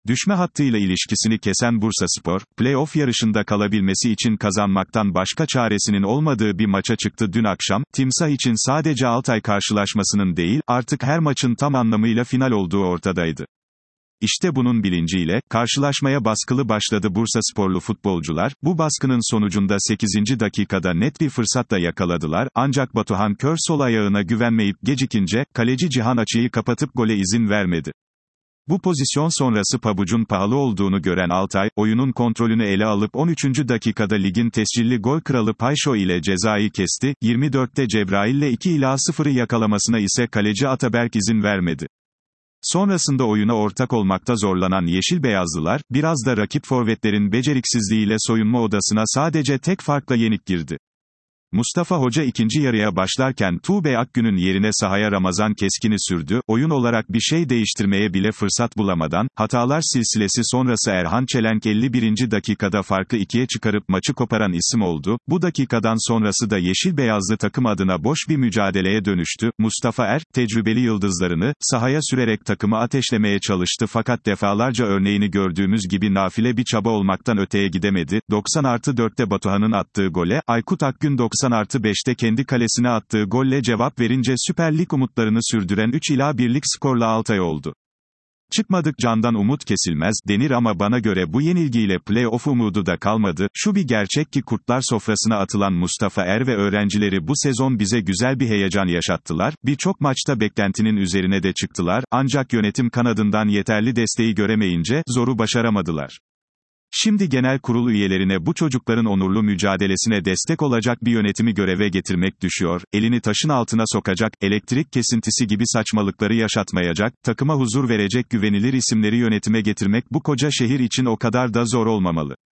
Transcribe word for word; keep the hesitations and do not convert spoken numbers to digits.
Düşme hattıyla ilişkisini kesen Bursaspor, play-off yarışında kalabilmesi için kazanmaktan başka çaresinin olmadığı bir maça çıktı dün akşam. Timsah için sadece Altay karşılaşmasının değil, artık her maçın tam anlamıyla final olduğu ortadaydı. İşte bunun bilinciyle, karşılaşmaya baskılı başladı Bursasporlu futbolcular, bu baskının sonucunda sekizinci dakikada net bir fırsatla yakaladılar, ancak Batuhan Kör sol ayağına güvenmeyip gecikince, kaleci Cihan açıyı kapatıp gole izin vermedi. Bu pozisyon sonrası pabucun pahalı olduğunu gören Altay, oyunun kontrolünü ele alıp on üçüncü dakikada ligin tescilli gol kralı Payşo ile cezayı kesti, yirmi dörtte Cebrail'le iki ila sıfırı yakalamasına ise kaleci Ataberk izin vermedi. Sonrasında oyuna ortak olmakta zorlanan Yeşilbeyazlılar, biraz da rakip forvetlerin beceriksizliğiyle soyunma odasına sadece tek farkla yenik girdi. Mustafa Hoca ikinci yarıya başlarken Tuğbay Akgün'ün yerine sahaya Ramazan Keskin'i sürdü, oyun olarak bir şey değiştirmeye bile fırsat bulamadan, hatalar silsilesi sonrası Erhan Çelenk elli birinci dakikada farkı ikiye çıkarıp maçı koparan isim oldu, bu dakikadan sonrası da Yeşilbeyazlı takım adına boş bir mücadeleye dönüştü, Mustafa Er, tecrübeli yıldızlarını, sahaya sürerek takımı ateşlemeye çalıştı fakat defalarca örneğini gördüğümüz gibi nafile bir çaba olmaktan öteye gidemedi, doksan artı dörtte Batuhan'ın attığı gole, Aykut Akgün doksan artı beşte kendi kalesine attığı golle cevap verince Süper Lig umutlarını sürdüren üç ila birlik skorla Altay oldu. Çıkmadık candan umut kesilmez, denir ama bana göre bu yenilgiyle play-off umudu da kalmadı, şu bir gerçek ki kurtlar sofrasına atılan Mustafa Er ve öğrencileri bu sezon bize güzel bir heyecan yaşattılar, birçok maçta beklentinin üzerine de çıktılar, ancak yönetim kanadından yeterli desteği göremeyince, zoru başaramadılar. Şimdi genel kurul üyelerine bu çocukların onurlu mücadelesine destek olacak bir yönetimi göreve getirmek düşüyor, elini taşın altına sokacak, elektrik kesintisi gibi saçmalıkları yaşatmayacak, takıma huzur verecek güvenilir isimleri yönetime getirmek bu koca şehir için o kadar da zor olmamalı.